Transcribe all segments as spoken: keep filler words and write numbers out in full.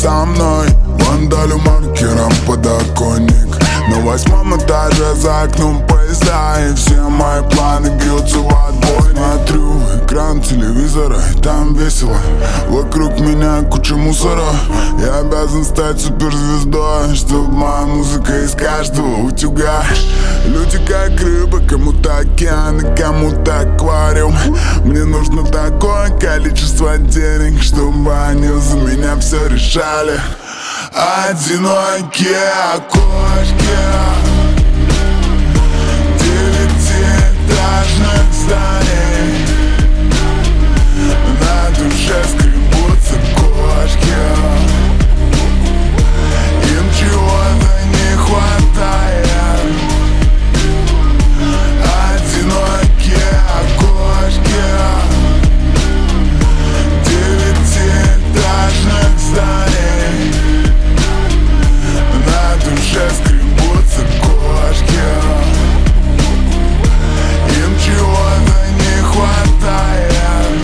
со мной. Вандалю маркером подоконник. На восьмом этаже за окном поезда, и все мои планы бьются в отбой. Смотрю в экран телевизора, и там весело. Вокруг меня куча мусора. Я обязан стать суперзвездой, чтоб моя музыка из каждого утюга. Люди как рыбы, кому-то океан и кому-то аквариум. Мне нужно такое количество денег, чтобы они за меня все решали. Одинокие окошки девятиэтажных зданий, на душе скребутся кошки. Им чего-то не хватает. Одинокие окошки девятиэтажных зданий, на душе скребутся кошки. Им чего-то не хватает.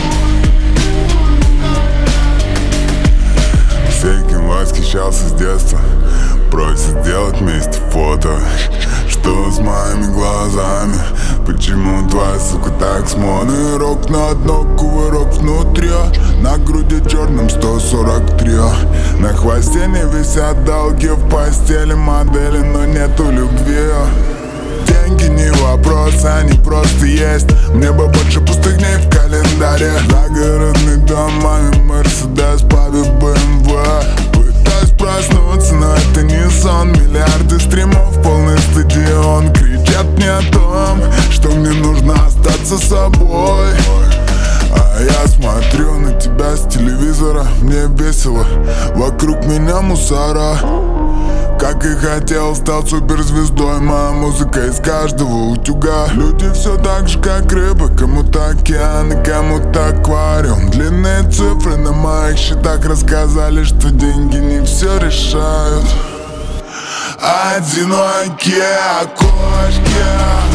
Все, кем восхищался с детства, просят сделать вместе фото. Что с моими глазами? Почему твоя сука так смотрит? Рок на дно, кувырок внутри. На груди черным сто сорок три. На хвосте не висят долги, в постели модели, но нету любви. Деньги не вопрос, они просто есть. Мне бы больше пустых дней в календаре. Загородный дом, маме Мерседес, папе бэ эм вэ. Пытаюсь проснуться, но это не сон. Миллиарды стримов, полный стадион. Кричат мне о том, что мне нужно остаться собой. А я смотрю на тебя с телевизора. Мне весело, вокруг меня мусора. Как и хотел, стал суперзвездой. Моя музыка из каждого утюга. Люди все так же, как рыбы. Кому-то океан и кому-то аквариум. Длинные цифры на моих счетах рассказали, что деньги не все решают. Одинокие окошки